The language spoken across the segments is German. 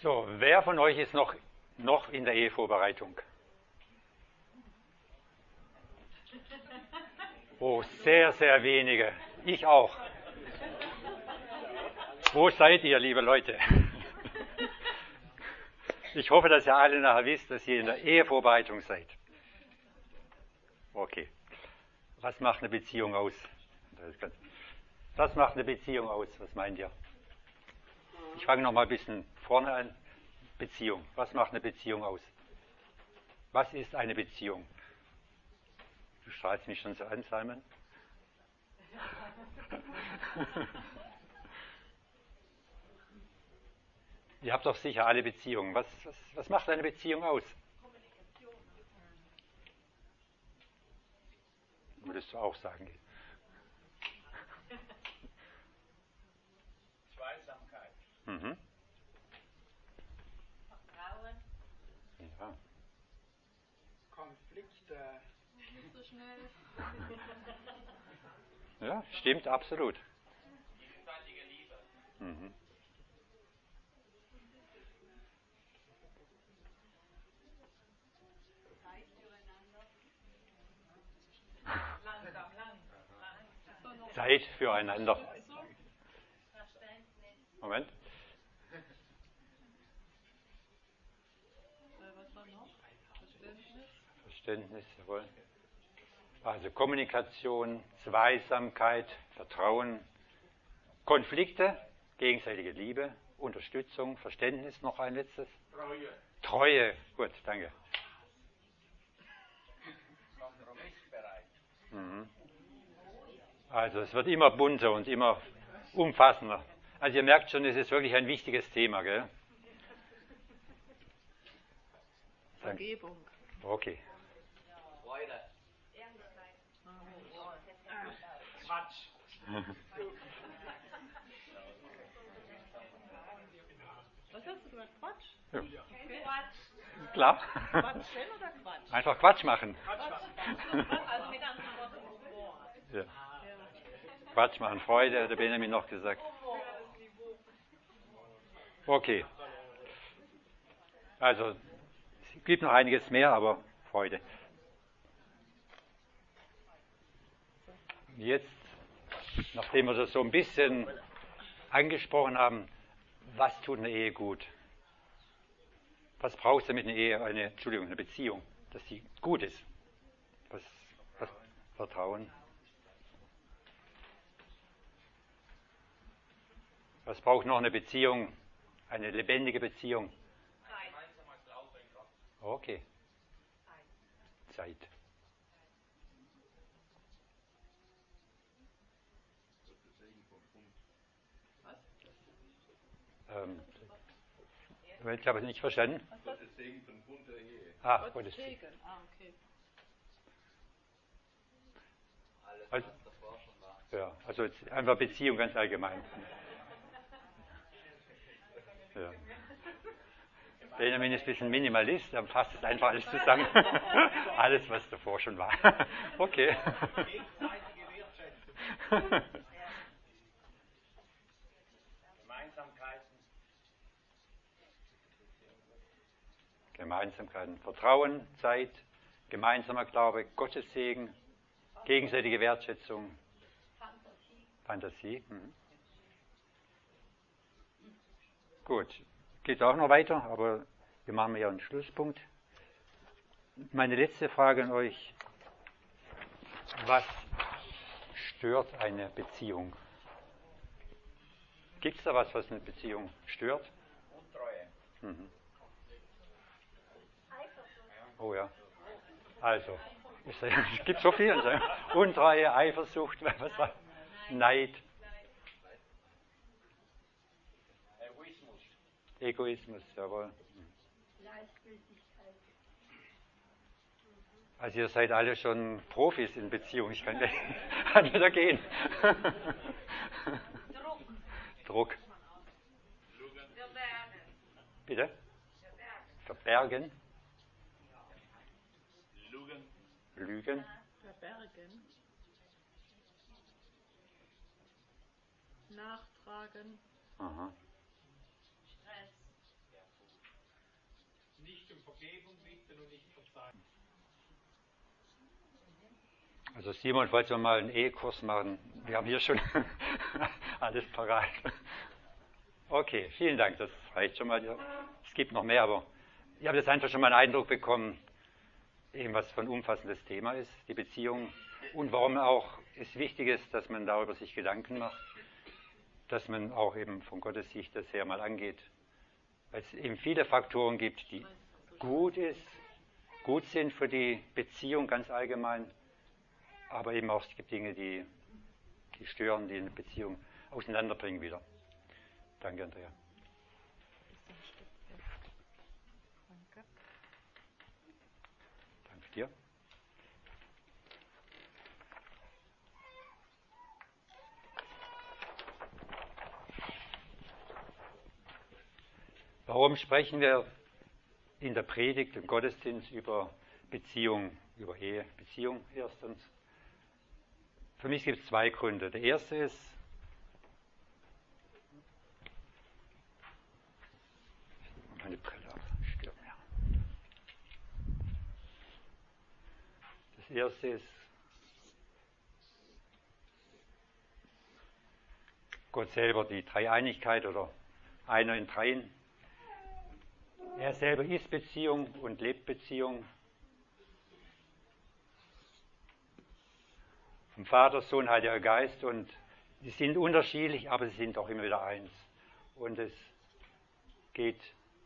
So, wer von euch ist noch in der Ehevorbereitung? Oh, sehr, sehr wenige. Ich auch. Wo seid ihr, liebe Leute? Ich hoffe, dass ihr alle nachher wisst, dass ihr in der Ehevorbereitung seid. Okay. Was macht eine Beziehung aus? Was macht eine Beziehung aus? Was meint ihr? Ich fange noch mal ein bisschen vorne an. Beziehung. Was macht eine Beziehung aus? Was ist eine Beziehung? Du strahlst mich schon so an, Simon. Ihr habt doch sicher alle Beziehungen. Was macht eine Beziehung aus? Würdest du auch sagen? Zweisamkeit. Mhm. Vertrauen. Ja. Konflikte. Nicht so schnell. Ja, stimmt, absolut. Gegenseitige Liebe. Mhm. Zeit füreinander. Langsam. Zeit füreinander. Verständnis. Moment. Was war noch? Verständnis. Verständnis, jawohl. Also Kommunikation, Zweisamkeit, Vertrauen, Konflikte, gegenseitige Liebe, Unterstützung, Verständnis, noch ein letztes. Treue. Treue, gut, danke. Kompromissbereit. Mhm. Also es wird immer bunter und immer umfassender. Also ihr merkt schon, es ist wirklich ein wichtiges Thema, gell? Vergebung. Okay. Freude. Quatsch. Was hast du gesagt? Quatsch? Ja. Okay. Quatsch. Klar. Quatschen oder Quatsch? Einfach Quatsch machen. Also mit anderen Worten Humor. Ja. Quatsch machen, Freude, hat der Benjamin noch gesagt. Okay. Also, es gibt noch einiges mehr, aber Freude. Jetzt, nachdem wir das so ein bisschen angesprochen haben, was tut eine Ehe gut? Was braucht es damit eine Beziehung, dass sie gut ist? Was Vertrauen? Was braucht noch eine Beziehung, eine lebendige Beziehung? Okay. Zeit. Ich habe es nicht verstanden. Gottes Segen von Bund der Ehe. Ah, Gottes Segen. Okay. Alles, Also, was davor schon war. ja, also jetzt einfach Beziehung ganz allgemein. Ja. Benjamin ist ein bisschen Minimalist, dann fasst es einfach alles zusammen. Alles, was davor schon war. Okay. Gegenseitige Wertschätzung. Gemeinsamkeiten, Vertrauen, Zeit, gemeinsamer Glaube, Gottes Segen, gegenseitige Wertschätzung, Fantasie. Mhm. Gut, geht auch noch weiter, aber wir machen ja einen Schlusspunkt. Meine letzte Frage an euch: Was stört eine Beziehung? Gibt es da was eine Beziehung stört? Untreue. Mhm. Oh ja. Also, es gibt so viel. Untreue, Eifersucht, was war? Neid. Egoismus, jawohl. Also ihr seid alle schon Profis in Beziehung. Ich kann wieder gehen. Druck. Bitte? Verbergen. Lügen. Verbergen. Nachtragen. Aha. Stress. Vergebung bitten und nicht verzeihen. Also Simon wollte mal einen Ehekurs machen. Wir haben hier schon alles parat. Okay, vielen Dank, das reicht schon mal. Es gibt noch mehr, aber ich habe jetzt einfach schon mal einen Eindruck bekommen, eben was für ein umfassendes Thema ist, die Beziehung, und warum auch es wichtig ist, dass man darüber sich Gedanken macht, dass man auch eben von Gottes Sicht das her mal angeht. Weil es eben viele Faktoren gibt, die gut sind für die Beziehung ganz allgemein, aber eben auch es gibt Dinge, die stören, die eine Beziehung auseinanderbringen wieder. Danke, Andrea. Danke dir. Warum sprechen wir in der Predigt, im Gottesdienst über Beziehung, über Ehe, Beziehung erstens? Für mich gibt es zwei Gründe. Der erste ist, meine Brille ab, stirbt mir. Das erste ist, Gott selber, die Dreieinigkeit oder einer in Dreien. Er selber ist Beziehung und lebt Beziehung. Vom Vater, Sohn, Heiliger Geist, und sie sind unterschiedlich, aber sie sind auch immer wieder eins. Und es geht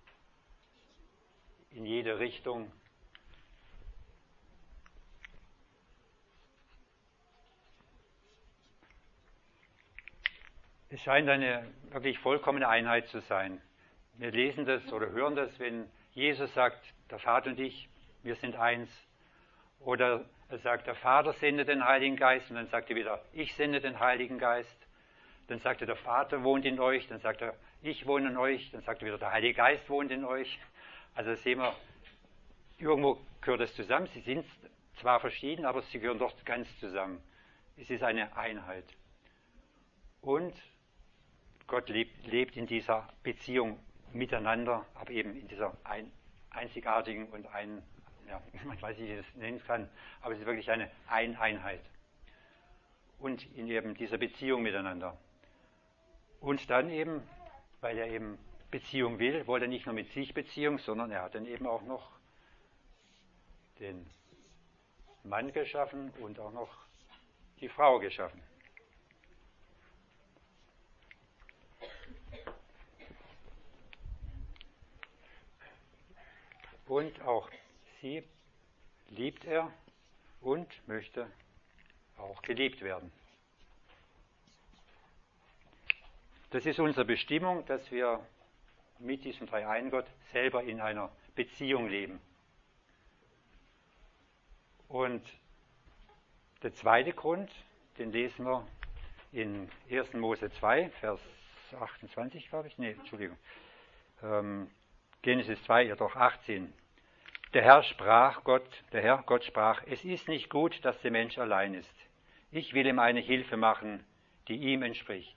in jede Richtung. Es scheint eine wirklich vollkommene Einheit zu sein. Wir lesen das oder hören das, wenn Jesus sagt, der Vater und ich, wir sind eins. Oder er sagt, der Vater sendet den Heiligen Geist, und dann sagt er wieder, ich sende den Heiligen Geist. Dann sagt er, der Vater wohnt in euch, dann sagt er, ich wohne in euch, dann sagt er wieder, der Heilige Geist wohnt in euch. Also sehen wir, irgendwo gehört es zusammen. Sie sind zwar verschieden, aber sie gehören doch ganz zusammen. Es ist eine Einheit. Und Gott lebt in dieser Beziehung miteinander, aber eben in dieser einzigartigen und man weiß nicht, wie ich das nennen kann, aber es ist wirklich eine Einheit. Und in eben dieser Beziehung miteinander. Und dann eben, weil er eben Beziehung will, wollte er nicht nur mit sich Beziehung, sondern er hat dann eben auch noch den Mann geschaffen und auch noch die Frau geschaffen. Und auch sie liebt er und möchte auch geliebt werden. Das ist unsere Bestimmung, dass wir mit diesem Dreieingott selber in einer Beziehung leben. Und der zweite Grund, den lesen wir in 1. Mose 2, Vers 28, glaube ich. Genesis 2, ja doch 18. Der Herr Gott sprach, es ist nicht gut, dass der Mensch allein ist. Ich will ihm eine Hilfe machen, die ihm entspricht.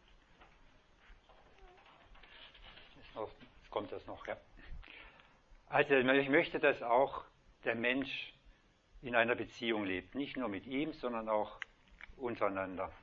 Jetzt kommt das noch, ja. Also ich möchte, dass auch der Mensch in einer Beziehung lebt. Nicht nur mit ihm, sondern auch untereinander.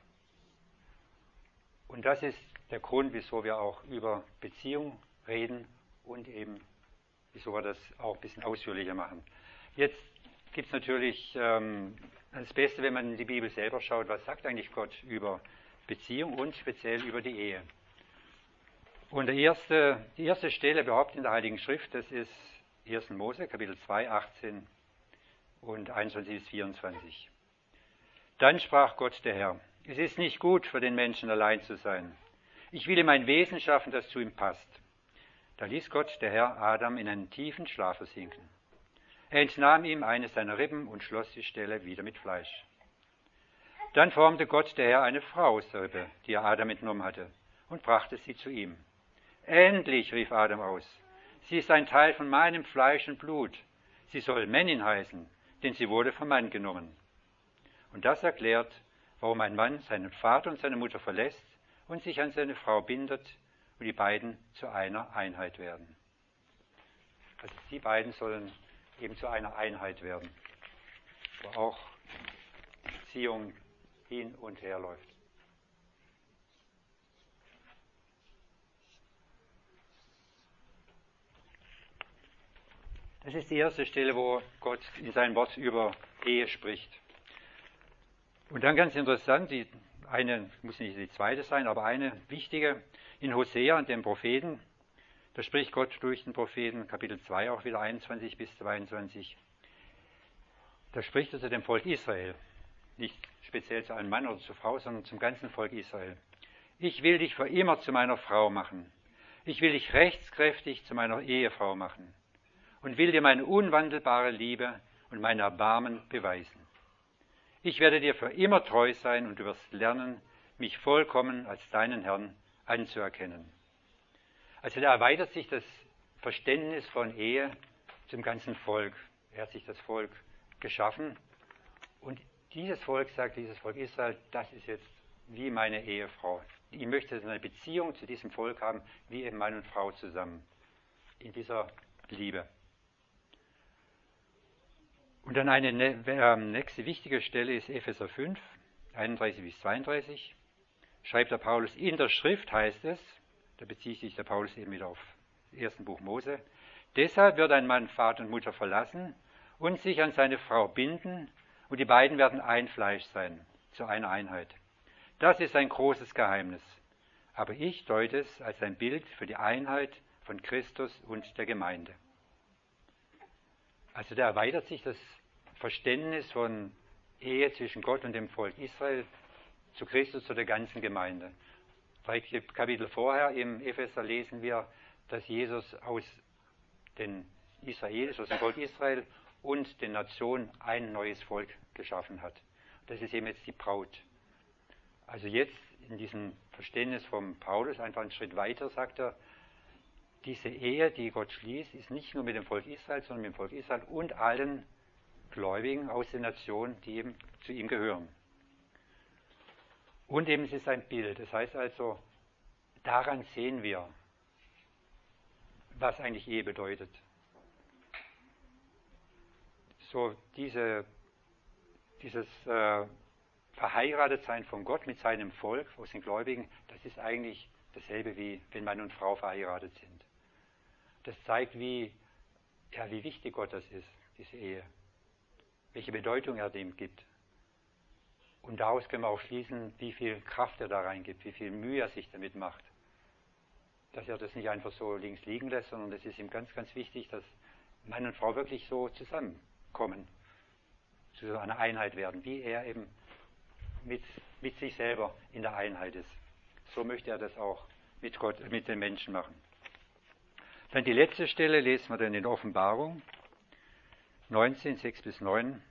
Und das ist der Grund, wieso wir auch über Beziehung reden und eben, wieso wir das auch ein bisschen ausführlicher machen. Jetzt gibt es natürlich das Beste, wenn man in die Bibel selber schaut, was sagt eigentlich Gott über Beziehung und speziell über die Ehe. Und die erste Stelle überhaupt in der Heiligen Schrift, das ist 1. Mose, Kapitel 2, 18 und 21 bis 24. Dann sprach Gott der Herr, es ist nicht gut für den Menschen allein zu sein. Ich will ihm ein Wesen schaffen, das zu ihm passt. Da ließ Gott der Herr Adam in einen tiefen Schlaf versinken. Er entnahm ihm eine seiner Rippen und schloss die Stelle wieder mit Fleisch. Dann formte Gott der Herr eine Frau aus der Rippe, die er Adam entnommen hatte, und brachte sie zu ihm. Endlich, rief Adam aus, sie ist ein Teil von meinem Fleisch und Blut. Sie soll Männin heißen, denn sie wurde vom Mann genommen. Und das erklärt, warum ein Mann seinen Vater und seine Mutter verlässt und sich an seine Frau bindet und die beiden zu einer Einheit werden. Also die beiden sollen eben zu einer Einheit werden, wo auch die Beziehung hin und her läuft. Das ist die erste Stelle, wo Gott in seinem Wort über Ehe spricht. Und dann ganz interessant, die eine, muss nicht die zweite sein, aber eine wichtige, in Hosea, dem Propheten, da spricht Gott durch den Propheten, Kapitel 2 auch wieder 21 bis 22. Da spricht er zu dem Volk Israel, nicht speziell zu einem Mann oder zur Frau, sondern zum ganzen Volk Israel. Ich will dich für immer zu meiner Frau machen. Ich will dich rechtskräftig zu meiner Ehefrau machen und will dir meine unwandelbare Liebe und mein Erbarmen beweisen. Ich werde dir für immer treu sein und du wirst lernen, mich vollkommen als deinen Herrn anzuerkennen. Also da erweitert sich das Verständnis von Ehe zum ganzen Volk. Er hat sich das Volk geschaffen und dieses Volk sagt, dieses Volk Israel, das ist jetzt wie meine Ehefrau. Ich möchte eine Beziehung zu diesem Volk haben, wie eben Mann und Frau zusammen, in dieser Liebe. Und dann eine nächste wichtige Stelle ist Epheser 5, 31 bis 32. Schreibt der Paulus, in der Schrift heißt es, da bezieht sich der Paulus eben wieder auf das erste Buch Mose, deshalb wird ein Mann Vater und Mutter verlassen und sich an seine Frau binden und die beiden werden ein Fleisch sein, zu einer Einheit. Das ist ein großes Geheimnis, aber ich deute es als ein Bild für die Einheit von Christus und der Gemeinde. Also da erweitert sich das Verständnis von Ehe zwischen Gott und dem Volk Israel zu Christus, zu der ganzen Gemeinde. 3 Kapitel vorher im Epheser lesen wir, dass Jesus aus den Israelis, aus dem Volk Israel und den Nationen ein neues Volk geschaffen hat. Das ist eben jetzt die Braut. Also jetzt in diesem Verständnis von Paulus einfach einen Schritt weiter sagt er, diese Ehe, die Gott schließt, ist nicht nur mit dem Volk Israel, sondern mit dem Volk Israel und allen Gläubigen aus den Nationen, die eben zu ihm gehören. Und eben es ist ein Bild. Das heißt also, daran sehen wir, was eigentlich Ehe bedeutet. So dieses Verheiratetsein von Gott mit seinem Volk, aus den Gläubigen, das ist eigentlich dasselbe wie wenn Mann und Frau verheiratet sind. Das zeigt, wie wichtig Gott das ist, diese Ehe. Welche Bedeutung er dem gibt. Und daraus können wir auch schließen, wie viel Kraft er da reingibt, wie viel Mühe er sich damit macht. Dass er das nicht einfach so links liegen lässt, sondern es ist ihm ganz, ganz wichtig, dass Mann und Frau wirklich so zusammenkommen, zu einer Einheit werden, wie er eben mit sich selber in der Einheit ist. So möchte er das auch mit Gott, mit den Menschen machen. Dann die letzte Stelle lesen wir dann in der Offenbarung 19, 6 bis 9.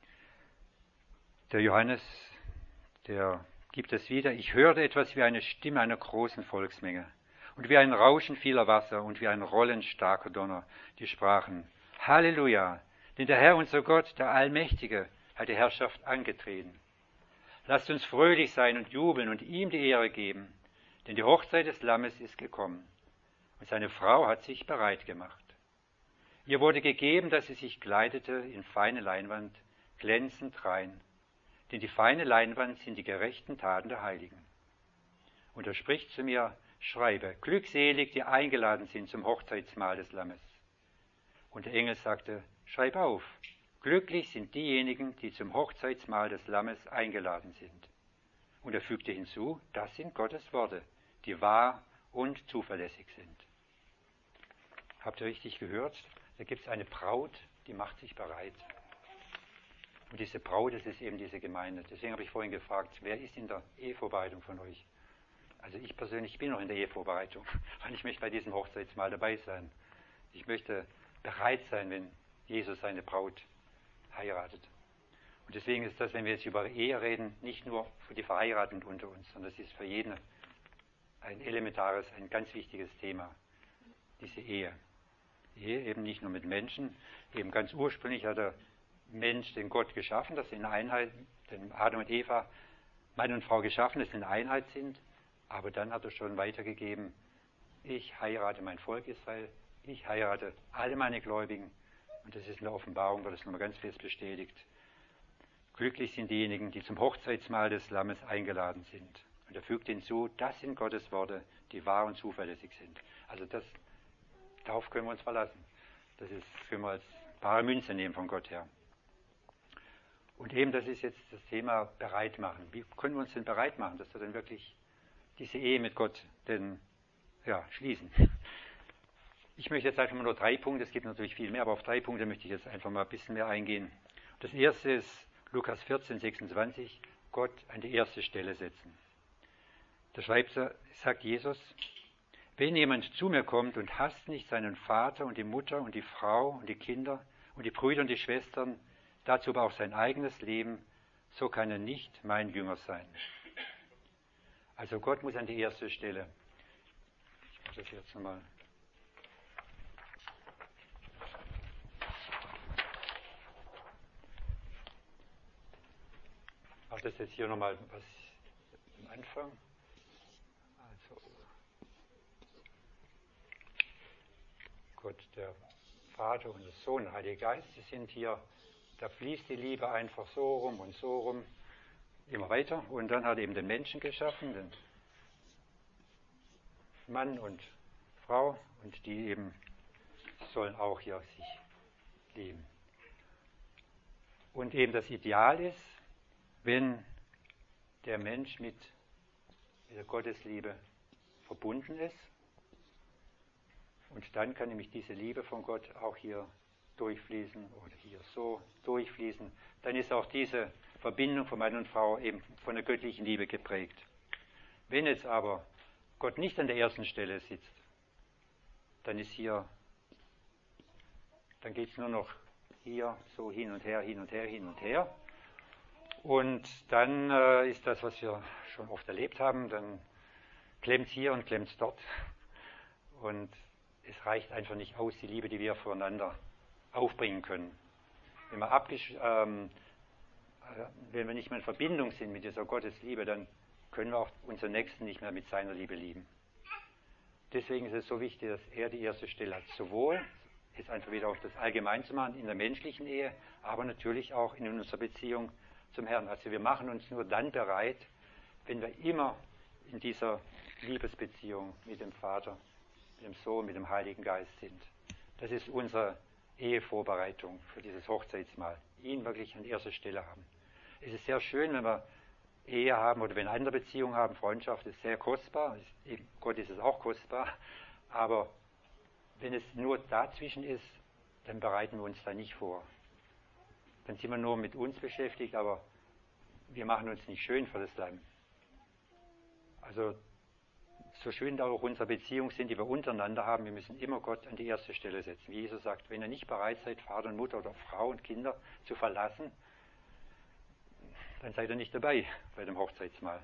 Der Johannes, der gibt es wieder. Ich hörte etwas wie eine Stimme einer großen Volksmenge und wie ein Rauschen vieler Wasser und wie ein Rollen starker Donner, die sprachen, Halleluja, denn der Herr, unser Gott, der Allmächtige, hat die Herrschaft angetreten. Lasst uns fröhlich sein und jubeln und ihm die Ehre geben, denn die Hochzeit des Lammes ist gekommen und seine Frau hat sich bereit gemacht. Ihr wurde gegeben, dass sie sich kleidete in feine Leinwand, glänzend rein, denn die feine Leinwand sind die gerechten Taten der Heiligen. Und er spricht zu mir, schreibe, glückselig, die eingeladen sind zum Hochzeitsmahl des Lammes. Und der Engel sagte, schreib auf, glücklich sind diejenigen, die zum Hochzeitsmahl des Lammes eingeladen sind. Und er fügte hinzu, das sind Gottes Worte, die wahr und zuverlässig sind. Habt ihr richtig gehört? Da gibt es eine Braut, die macht sich bereit. Und diese Braut, das ist eben diese Gemeinde. Deswegen habe ich vorhin gefragt, wer ist in der Ehevorbereitung von euch? Also ich persönlich bin noch in der Ehevorbereitung, weil ich möchte bei diesem Hochzeitsmahl dabei sein. Ich möchte bereit sein, wenn Jesus seine Braut heiratet. Und deswegen ist das, wenn wir jetzt über Ehe reden, nicht nur für die Verheirateten unter uns, sondern es ist für jeden ein elementares, ein ganz wichtiges Thema, diese Ehe. Ehe eben nicht nur mit Menschen, eben ganz ursprünglich hat der Mensch den Gott geschaffen, dass sie in Einheit, den Adam und Eva, Mann und Frau geschaffen, dass sie in Einheit sind, aber dann hat er schon weitergegeben, ich heirate mein Volk Israel, ich heirate alle meine Gläubigen. Und das ist in der Offenbarung, wird das nochmal ganz fest bestätigt. Glücklich sind diejenigen, die zum Hochzeitsmahl des Lammes eingeladen sind. Und er fügt hinzu, das sind Gottes Worte, die wahr und zuverlässig sind. Also darauf können wir uns verlassen. Das können wir als bare Münze nehmen von Gott her. Und eben, das ist jetzt das Thema bereit machen. Wie können wir uns denn bereit machen, dass wir dann wirklich diese Ehe mit Gott schließen? Ich möchte jetzt einfach mal nur 3 Punkte, es gibt natürlich viel mehr, aber auf 3 Punkte möchte ich jetzt einfach mal ein bisschen mehr eingehen. Das erste ist Lukas 14, 26, Gott an die erste Stelle setzen. Da sagt Jesus, wenn jemand zu mir kommt und hasst nicht seinen Vater und die Mutter und die Frau und die Kinder und die Brüder und die Schwestern, dazu aber auch sein eigenes Leben, so kann er nicht mein Jünger sein. Also Gott muss an die erste Stelle. Ich mache das jetzt nochmal. Ich mache das jetzt hier nochmal was am Anfang. Also Gott, der Vater und der Sohn, der Heilige Geist, die sind hier, da fließt die Liebe einfach so rum und so rum, immer weiter. Und dann hat er eben den Menschen geschaffen, den Mann und Frau, und die eben sollen auch hier sich lieben. Und eben das Ideal ist, wenn der Mensch mit der Gottesliebe verbunden ist, und dann kann nämlich diese Liebe von Gott auch hier durchfließen oder hier so durchfließen. Dann ist auch diese Verbindung von Mann und Frau eben von der göttlichen Liebe geprägt. Wenn jetzt aber Gott nicht an der ersten Stelle sitzt, dann ist hier, dann geht es nur noch hier so hin und her, hin und her, hin und her. Und dann ist das, was wir schon oft erlebt haben, dann klemmt es hier und klemmt es dort. Und es reicht einfach nicht aus, die Liebe, die wir voreinander aufbringen können. Wenn wir nicht mehr in Verbindung sind mit dieser Gottesliebe, dann können wir auch unseren Nächsten nicht mehr mit seiner Liebe lieben. Deswegen ist es so wichtig, dass er die erste Stelle hat. Sowohl, jetzt einfach wieder auf das Allgemein zu machen, in der menschlichen Ehe, aber natürlich auch in unserer Beziehung zum Herrn. Also wir machen uns nur dann bereit, wenn wir immer in dieser Liebesbeziehung mit dem Vater, mit dem Sohn, mit dem Heiligen Geist sind. Das ist unsere Ehevorbereitung für dieses Hochzeitsmahl. Ihn wirklich an erster Stelle haben. Es ist sehr schön, wenn wir Ehe haben oder wenn wir andere Beziehungen haben. Freundschaft ist sehr kostbar. Gott ist es auch kostbar. Aber wenn es nur dazwischen ist, dann bereiten wir uns da nicht vor. Dann sind wir nur mit uns beschäftigt, aber wir machen uns nicht schön für das Lamm. Also so schön da auch unsere Beziehungen sind, die wir untereinander haben, wir müssen immer Gott an die erste Stelle setzen. Wie Jesus sagt, wenn ihr nicht bereit seid, Vater und Mutter oder Frau und Kinder zu verlassen, dann seid ihr nicht dabei bei dem Hochzeitsmahl.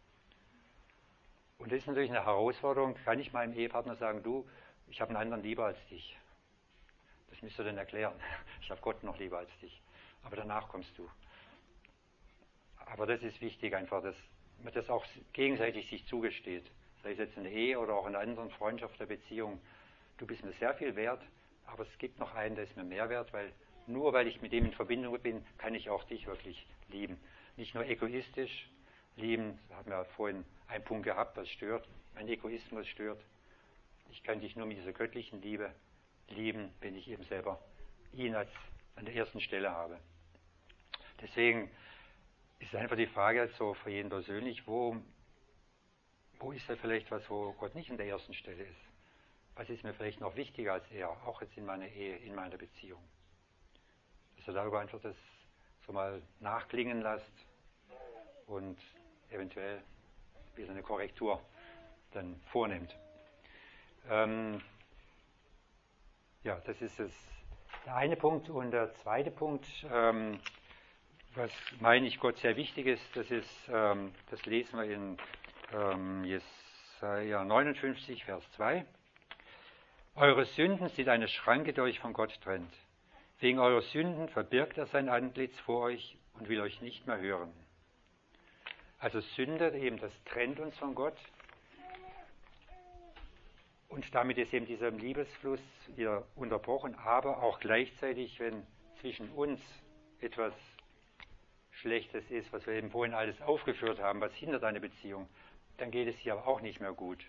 Und das ist natürlich eine Herausforderung. Kann ich meinem Ehepartner sagen, du, ich habe einen anderen lieber als dich? Das müsst ihr dann erklären. Ich habe Gott noch lieber als dich. Aber danach kommst du. Aber das ist wichtig einfach, dass man das auch gegenseitig sich zugesteht. Sei es jetzt in der Ehe oder auch in einer anderen Freundschaft der Beziehung. Du bist mir sehr viel wert, aber es gibt noch einen, der ist mir mehr wert, weil nur weil ich mit dem in Verbindung bin, kann ich auch dich wirklich lieben. Nicht nur egoistisch lieben, da haben wir vorhin einen Punkt gehabt, das stört, mein Egoismus stört. Ich kann dich nur mit dieser göttlichen Liebe lieben, wenn ich eben selber ihn an der ersten Stelle habe. Deswegen ist einfach die Frage so für jeden persönlich, wo ist da vielleicht was, wo Gott nicht an der ersten Stelle ist? Was ist mir vielleicht noch wichtiger als er, auch jetzt in meiner Ehe, in meiner Beziehung? Dass er darüber einfach das so mal nachklingen lässt und eventuell wieder eine Korrektur dann vornimmt. Das ist der eine Punkt. Und der zweite Punkt, was meine ich Gott sehr wichtig ist, das lesen wir in Jesaja 59, Vers 2. Eure Sünden sind eine Schranke, die euch von Gott trennt. Wegen eurer Sünden verbirgt er sein Antlitz vor euch und will euch nicht mehr hören. Also Sünde, eben das trennt uns von Gott. Und damit ist eben dieser Liebesfluss wieder unterbrochen, aber auch gleichzeitig, wenn zwischen uns etwas Schlechtes ist, was wir eben vorhin alles aufgeführt haben, was hindert eine Beziehung, dann geht es hier aber auch nicht mehr gut.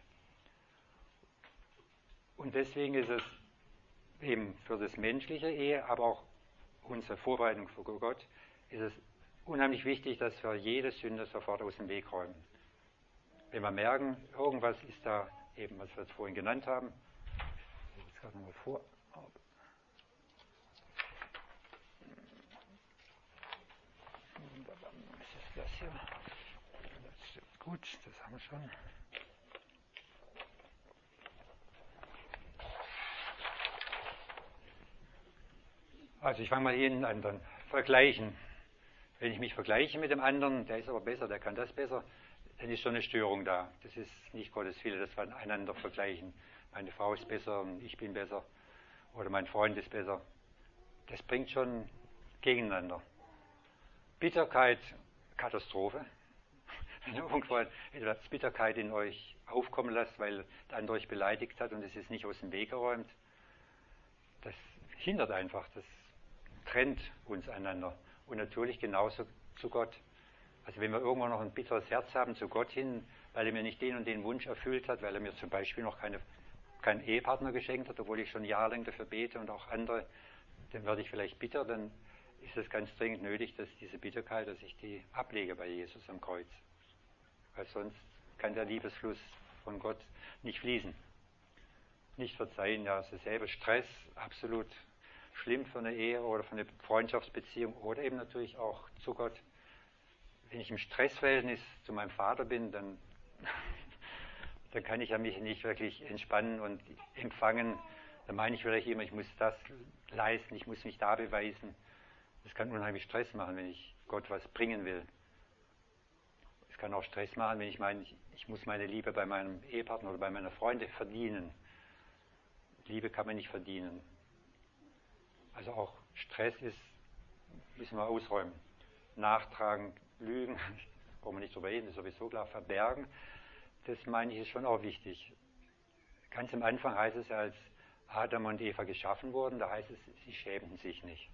Und deswegen ist es eben für das menschliche Ehe, aber auch unsere Vorbereitung für Gott, ist es unheimlich wichtig, dass wir jede Sünde sofort aus dem Weg räumen. Wenn wir merken, irgendwas ist da eben, was wir jetzt vorhin genannt haben, ich lese es gerade nochmal vor. Was ist das hier? Das ist gut, das haben wir schon. Also ich fange mal hier an, dann vergleichen. Wenn ich mich vergleiche mit dem anderen, der ist aber besser, der kann das besser, dann ist schon eine Störung da. Das ist nicht Gottes Wille, dass wir einander vergleichen. Meine Frau ist besser und ich bin besser oder mein Freund ist besser. Das bringt schon gegeneinander. Bitterkeit, Katastrophe. Wenn ihr irgendwo etwas Bitterkeit in euch aufkommen lasst, weil der andere euch beleidigt hat und es ist nicht aus dem Weg geräumt, das hindert einfach, das trennt uns einander. Und natürlich genauso zu Gott. Also wenn wir irgendwann noch ein bitteres Herz haben zu Gott hin, weil er mir nicht den und den Wunsch erfüllt hat, weil er mir zum Beispiel noch keinen Ehepartner geschenkt hat, obwohl ich schon jahrelang dafür bete und auch andere, dann werde ich vielleicht bitter, dann ist es ganz dringend nötig, dass diese Bitterkeit, dass ich die ablege bei Jesus am Kreuz. Weil sonst kann der Liebesfluss von Gott nicht fließen. Nicht verzeihen, ja, es ist selber Stress, absolut schlimm für eine Ehe oder für eine Freundschaftsbeziehung oder eben natürlich auch zu Gott. Wenn ich im Stressverhältnis zu meinem Vater bin, dann kann ich ja mich nicht wirklich entspannen und empfangen. Dann meine ich vielleicht immer, ich muss das leisten, ich muss mich da beweisen. Das kann unheimlich Stress machen, wenn ich Gott was bringen will. Es kann auch Stress machen, wenn ich meine, ich muss meine Liebe bei meinem Ehepartner oder bei meiner Freundin verdienen. Liebe kann man nicht verdienen. Also auch Stress müssen wir ausräumen. Nachtragen, lügen, brauchen wir nicht drüber reden, das ist sowieso klar, verbergen, das meine ich ist schon auch wichtig. Ganz am Anfang heißt es ja, als Adam und Eva geschaffen wurden, da heißt es, sie schämten sich nicht.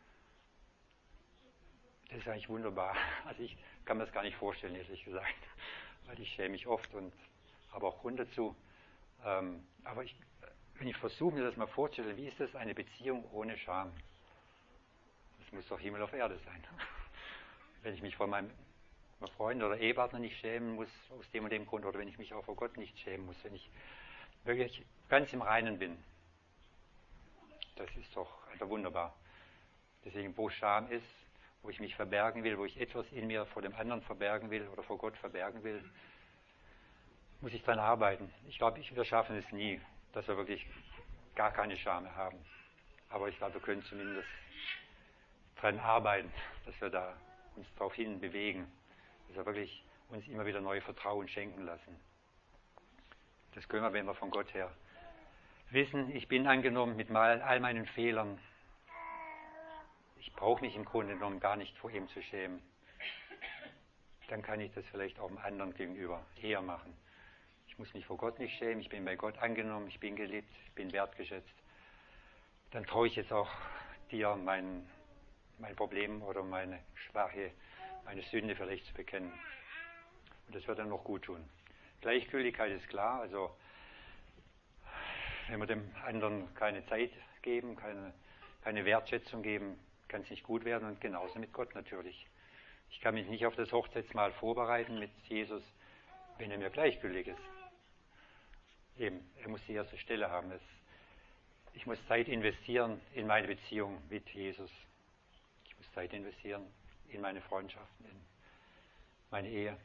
Das ist eigentlich wunderbar. Also ich kann mir das gar nicht vorstellen, ehrlich gesagt, weil ich schäme mich oft und habe auch Grund dazu. Aber wenn ich versuche, mir das mal vorzustellen, wie ist das eine Beziehung ohne Scham? Das muss doch Himmel auf Erde sein. Wenn ich mich vor meinem Freund oder Ehepartner nicht schämen muss, aus dem und dem Grund, oder wenn ich mich auch vor Gott nicht schämen muss, wenn ich wirklich ganz im Reinen bin. Das ist doch einfach wunderbar. Deswegen, wo Scham ist, wo ich mich verbergen will, wo ich etwas in mir vor dem anderen verbergen will oder vor Gott verbergen will, muss ich dran arbeiten. Ich glaube, wir schaffen es nie, dass wir wirklich gar keine Scham mehr haben. Aber ich glaube, wir können zumindest dran arbeiten, dass wir da uns darauf hin bewegen, dass wir wirklich uns immer wieder neue Vertrauen schenken lassen. Das können wir, wenn wir von Gott her wissen, ich bin angenommen mit all meinen Fehlern. Ich brauche mich im Grunde genommen gar nicht vor ihm zu schämen. Dann kann ich das vielleicht auch dem anderen gegenüber eher machen. Ich muss mich vor Gott nicht schämen, ich bin bei Gott angenommen, ich bin geliebt, ich bin wertgeschätzt. Dann traue ich jetzt auch dir mein Problem oder meine Schwache, meine Sünde vielleicht zu bekennen. Und das wird dann noch gut tun. Gleichgültigkeit ist klar, also wenn wir dem anderen keine Zeit geben, keine Wertschätzung geben, kann es nicht gut werden und genauso mit Gott natürlich. Ich kann mich nicht auf das Hochzeitsmahl vorbereiten mit Jesus, wenn er mir gleichgültig ist. Eben, er muss die erste Stelle haben. Ich muss Zeit investieren in meine Beziehung mit Jesus. Ich muss Zeit investieren in meine Freundschaften, in meine Ehe.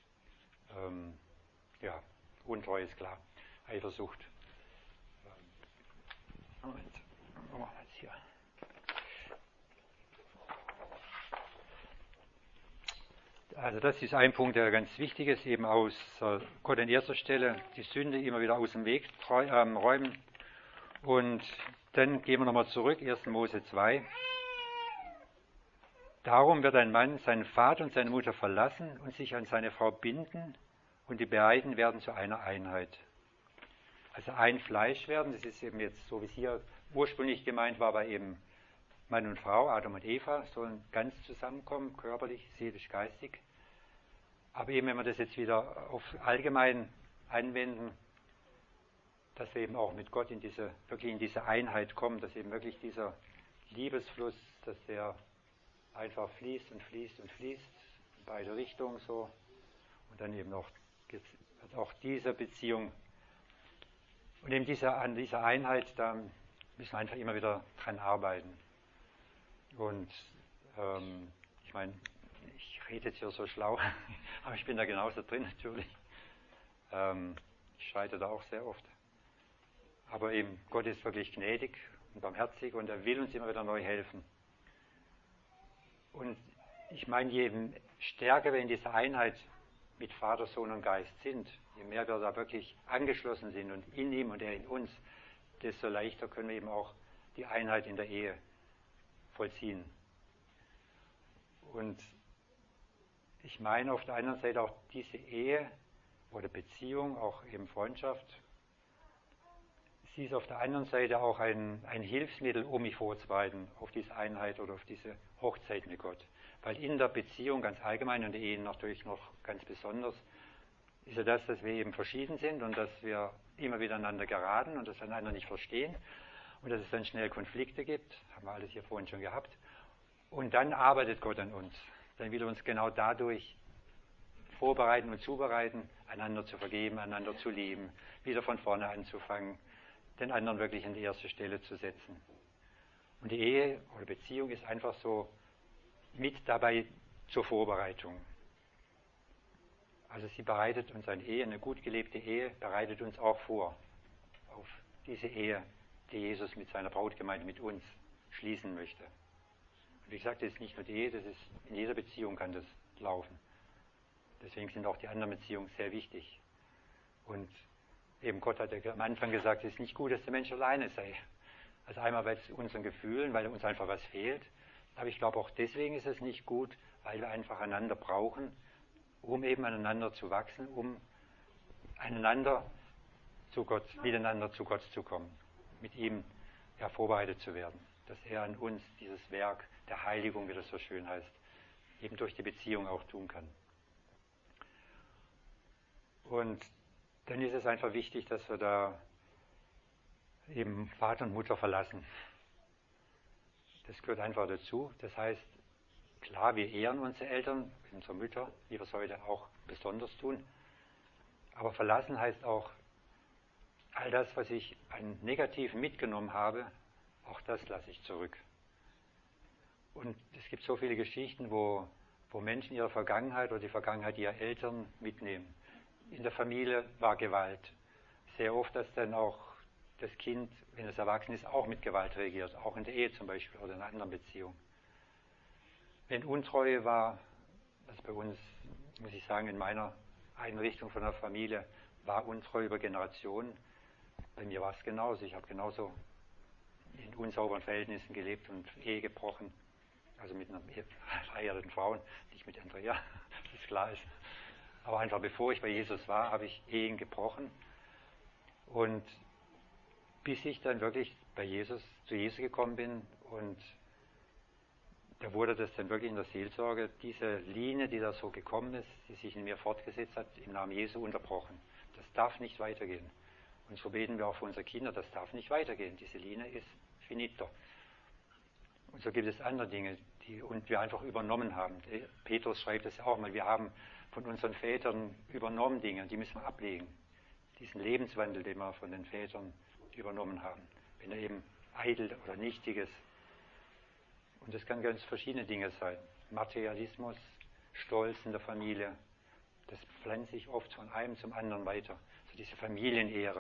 Ja, Untreue ist klar. Eifersucht. Moment, wo machen wir jetzt hier? Also das ist ein Punkt, der ganz wichtig ist, eben aus Gott an erster Stelle die Sünde immer wieder aus dem Weg räumen. Und dann gehen wir nochmal zurück, 1. Mose 2. Darum wird ein Mann seinen Vater und seine Mutter verlassen und sich an seine Frau binden und die beiden werden zu einer Einheit. Also ein Fleisch werden, das ist eben jetzt so, wie es hier ursprünglich gemeint war, bei eben Mann und Frau, Adam und Eva, sollen ganz zusammenkommen, körperlich, seelisch, geistig. Aber eben, wenn wir das jetzt wieder auf allgemein anwenden, dass wir eben auch mit Gott wirklich in diese Einheit kommen, dass eben wirklich dieser Liebesfluss, dass der einfach fließt und fließt und fließt, in beide Richtungen so. Und dann eben auch diese Beziehung. Und eben an dieser Einheit, da müssen wir einfach immer wieder dran arbeiten. Und ich meine, ich rede jetzt hier so schlau, aber ich bin da genauso drin natürlich. Ich scheitere da auch sehr oft. Aber eben, Gott ist wirklich gnädig und barmherzig und er will uns immer wieder neu helfen. Und ich meine, je stärker wir in dieser Einheit mit Vater, Sohn und Geist sind, je mehr wir da wirklich angeschlossen sind und in ihm und er in uns, desto leichter können wir eben auch die Einheit in der Ehe vollziehen. Und ich meine auf der anderen Seite auch diese Ehe oder Beziehung, auch eben Freundschaft, sie ist auf der anderen Seite auch ein Hilfsmittel, um mich vorzubereiten auf diese Einheit oder auf diese Hochzeit mit Gott. Weil in der Beziehung ganz allgemein und der Ehe natürlich noch ganz besonders ist ja das, dass wir eben verschieden sind und dass wir immer wieder aneinander geraten und das einander nicht verstehen und dass es dann schnell Konflikte gibt, haben wir alles hier vorhin schon gehabt. Und dann arbeitet Gott an uns. Dann will er uns genau dadurch vorbereiten und zubereiten, einander zu vergeben, einander zu lieben, wieder von vorne anzufangen, den anderen wirklich an die erste Stelle zu setzen. Und die Ehe oder Beziehung ist einfach so mit dabei zur Vorbereitung. Also sie bereitet uns eine gut gelebte Ehe, bereitet uns auch vor auf diese Ehe, die Jesus mit seiner Brautgemeinde, mit uns schließen möchte. Und wie gesagt, das ist nicht nur die Ehe, das ist in jeder Beziehung kann das laufen. Deswegen sind auch die anderen Beziehungen sehr wichtig. Und eben Gott hat ja am Anfang gesagt, es ist nicht gut, dass der Mensch alleine sei. Also einmal, weil es unseren Gefühlen, weil uns einfach was fehlt. Aber ich glaube auch deswegen ist es nicht gut, weil wir einfach einander brauchen, um eben aneinander zu wachsen, um miteinander zu Gott zu kommen, mit ihm vorbereitet zu werden. Dass er an uns dieses Werk der Heiligung, wie das so schön heißt, eben durch die Beziehung auch tun kann. Und dann ist es einfach wichtig, dass wir da eben Vater und Mutter verlassen. Das gehört einfach dazu. Das heißt, klar, wir ehren unsere Eltern, unsere Mütter, wie wir es heute auch besonders tun. Aber verlassen heißt auch, all das, was ich an Negativen mitgenommen habe, auch das lasse ich zurück. Und es gibt so viele Geschichten, wo Menschen ihre Vergangenheit oder die Vergangenheit ihrer Eltern mitnehmen. In der Familie war Gewalt. Sehr oft, dass dann auch das Kind, wenn es erwachsen ist, auch mit Gewalt reagiert. Auch in der Ehe zum Beispiel oder in einer anderen Beziehung. Wenn Untreue war, was bei uns, muss ich sagen, in meiner Einrichtung von der Familie, war Untreue über Generationen. Bei mir war es genauso. Ich habe genauso in unsauberen Verhältnissen gelebt und Ehe gebrochen. Also mit einer verheirateten Frau, nicht mit Andrea, das klar ist. Aber einfach bevor ich bei Jesus war, habe ich Ehen gebrochen. Und bis ich dann wirklich zu Jesus gekommen bin und da wurde das dann wirklich in der Seelsorge, diese Linie, die da so gekommen ist, die sich in mir fortgesetzt hat, im Namen Jesu unterbrochen. Das darf nicht weitergehen. Und so beten wir auch für unsere Kinder, das darf nicht weitergehen. Diese Linie ist finito. Und so gibt es andere Dinge, die wir einfach übernommen haben. Petrus schreibt das ja auch mal, wir haben von unseren Vätern übernommen Dinge, die müssen wir ablegen. Diesen Lebenswandel, den wir von den Vätern übernommen haben. Wenn er eben eitel oder nichtig ist. Und das kann ganz verschiedene Dinge sein. Materialismus, Stolz in der Familie, das pflanzt sich oft von einem zum anderen weiter. So diese Familienehre,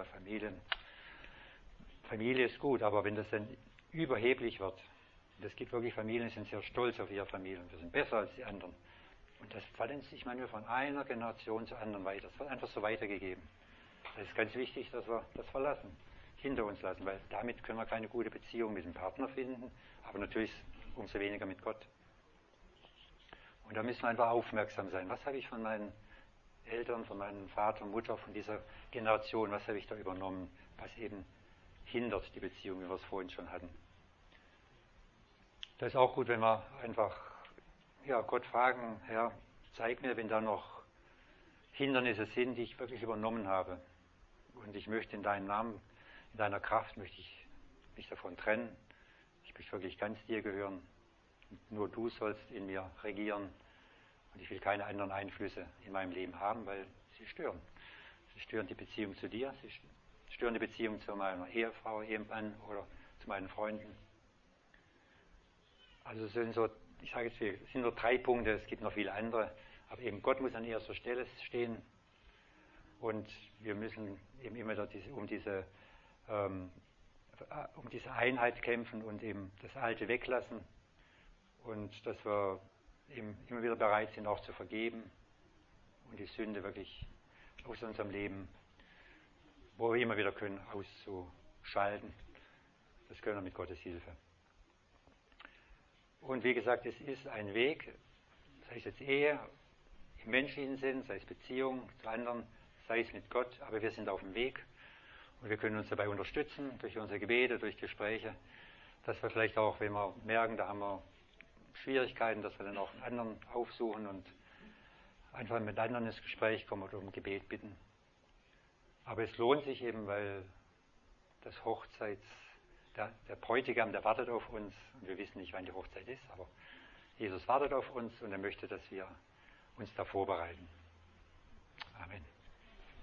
Familie ist gut, aber wenn das dann überheblich wird, und es gibt wirklich Familien, die sind sehr stolz auf ihre Familien, wir sind besser als die anderen. Und das pflanzt sich manchmal von einer Generation zur anderen weiter. Das wird einfach so weitergegeben. Das ist ganz wichtig, dass wir das verlassen, hinter uns lassen, weil damit können wir keine gute Beziehung mit dem Partner finden, aber natürlich umso weniger mit Gott. Und da müssen wir einfach aufmerksam sein. Was habe ich von meinen Eltern, von meinem Vater und Mutter, von dieser Generation, was habe ich da übernommen? was eben hindert die Beziehung, wie wir es vorhin schon hatten. Das ist auch gut, wenn wir einfach Gott fragen, Herr, zeig mir, wenn da noch Hindernisse sind, die ich wirklich übernommen habe. Und ich möchte in deinem Namen, in deiner Kraft, möchte ich mich davon trennen. Ich möchte wirklich ganz dir gehören. Und nur du sollst in mir regieren. Und ich will keine anderen Einflüsse in meinem Leben haben, weil sie stören. Sie stören die Beziehung zu dir, sie stören die Beziehung zu meiner Ehefrau, Ehemann oder zu meinen Freunden. Also es sind so, ich sage jetzt, es sind nur 3 Punkte, es gibt noch viele andere, aber eben Gott muss an erster Stelle stehen und wir müssen eben immer wieder um diese Einheit kämpfen und eben das Alte weglassen und dass wir eben immer wieder bereit sind, auch zu vergeben und die Sünde wirklich aus unserem Leben, wo wir immer wieder können, auszuschalten. Das können wir mit Gottes Hilfe. Und wie gesagt, es ist ein Weg, sei es jetzt Ehe, im menschlichen Sinn, sei es Beziehung zu anderen, sei es mit Gott, aber wir sind auf dem Weg und wir können uns dabei unterstützen, durch unsere Gebete, durch Gespräche, dass wir vielleicht auch, wenn wir merken, da haben wir Schwierigkeiten, dass wir dann auch einen anderen aufsuchen und einfach mit anderen ins Gespräch kommen oder um Gebet bitten. Aber es lohnt sich eben, weil das der Bräutigam, der wartet auf uns und wir wissen nicht, wann die Hochzeit ist, aber Jesus wartet auf uns und er möchte, dass wir uns da vorbereiten. Amen.